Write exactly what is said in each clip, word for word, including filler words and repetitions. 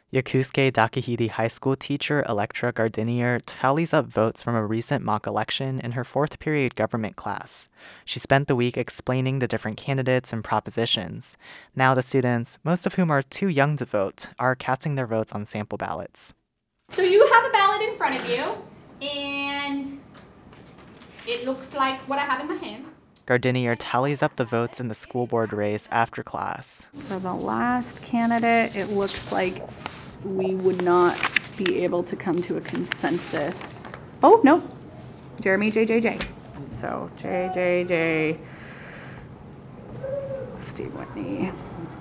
Yokosuke Dakahiti High School teacher Electra Gardinier tallies up votes from a recent mock election in her fourth period government class. She spent the week explaining the different candidates and propositions. Now the students, most of whom are too young to vote, are casting their votes on sample ballots. So you have a ballot in front of you, and it looks like what I have in my hand. Gardinier tallies up the votes in the school board race after class. For the last candidate, it looks like we would not be able to come to a consensus. Oh, no. Jeremy J J J. So J J J, Steve Whitney,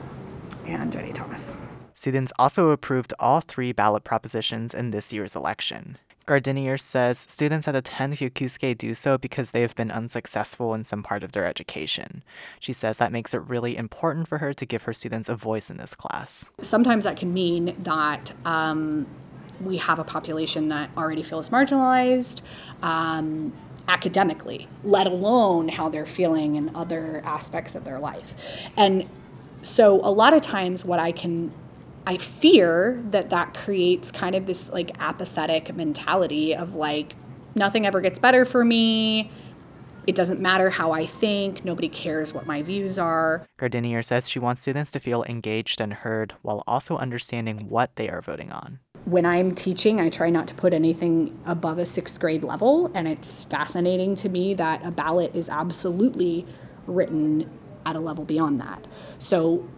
and Jenny Thomas. Students also approved all three ballot propositions in this year's election. Gardinier says students that attend Yokosuke do so because they have been unsuccessful in some part of their education. She says that makes it really important for her to give her students a voice in this class. Sometimes that can mean that um, we have a population that already feels marginalized um, academically, let alone how they're feeling in other aspects of their life. And so a lot of times what I can I fear that that creates kind of this like apathetic mentality of like, nothing ever gets better for me. It doesn't matter how I think. Nobody cares what my views are. Gardinier says she wants students to feel engaged and heard while also understanding what they are voting on. When I'm teaching, I try not to put anything above a sixth grade level. And it's fascinating to me that a ballot is absolutely written at a level beyond that. So,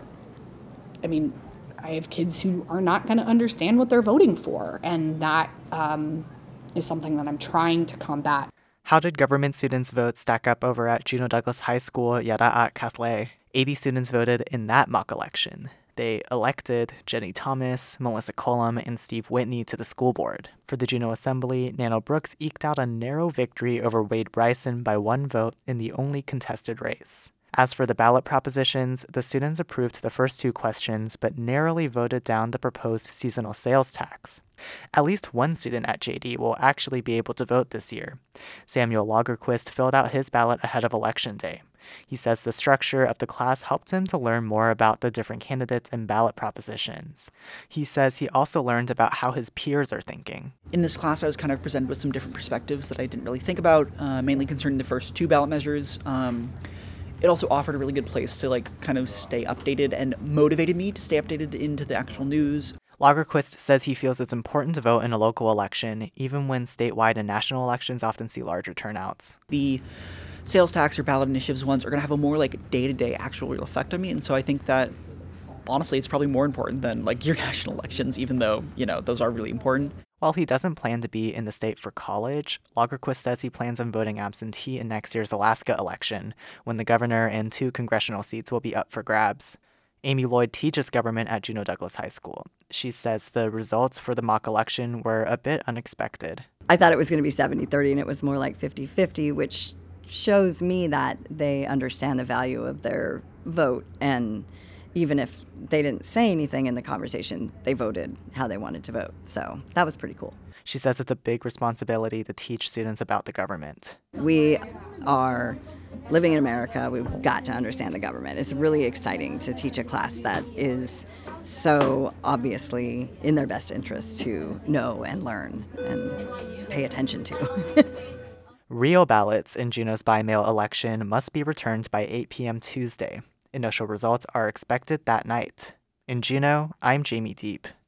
I mean, I have kids who are not going to understand what they're voting for, and that um, is something that I'm trying to combat. How did government students' votes stack up over at Juneau Douglas High School, Yara'at Catholic? eighty students voted in that mock election. They elected Jenny Thomas, Melissa Cullum, and Steve Whitney to the school board. For the Juneau Assembly, Nano Brooks eked out a narrow victory over Wade Bryson by one vote in the only contested race. As for the ballot propositions, the students approved the first two questions but narrowly voted down the proposed seasonal sales tax. At least one student at J D will actually be able to vote this year. Samuel Lagerquist filled out his ballot ahead of Election Day. He says the structure of the class helped him to learn more about the different candidates and ballot propositions. He says he also learned about how his peers are thinking. In this class, I was kind of presented with some different perspectives that I didn't really think about, uh, mainly concerning the first two ballot measures. Um, It also offered a really good place to like kind of stay updated and motivated me to stay updated into the actual news. Lagerquist says he feels it's important to vote in a local election, even when statewide and national elections often see larger turnouts. The sales tax or ballot initiatives ones are going to have a more like day-to-day actual real effect on me, and so I think that honestly it's probably more important than like your national elections, even though, you know, those are really important. While he doesn't plan to be in the state for college, Lagerquist says he plans on voting absentee in next year's Alaska election, when the governor and two congressional seats will be up for grabs. Amy Lloyd teaches government at Juneau Douglas High School. She says the results for the mock election were a bit unexpected. I thought it was going to be seventy thirty, and it was more like fifty fifty, which shows me that they understand the value of their vote, and even if they didn't say anything in the conversation, they voted how they wanted to vote. So that was pretty cool. She says it's a big responsibility to teach students about the government. We are living in America. We've got to understand the government. It's really exciting to teach a class that is so obviously in their best interest to know and learn and pay attention to. Real ballots in Juneau's by-mail election must be returned by eight p.m. Tuesday. Initial results are expected that night. In Juneau, I'm Jamie Deep.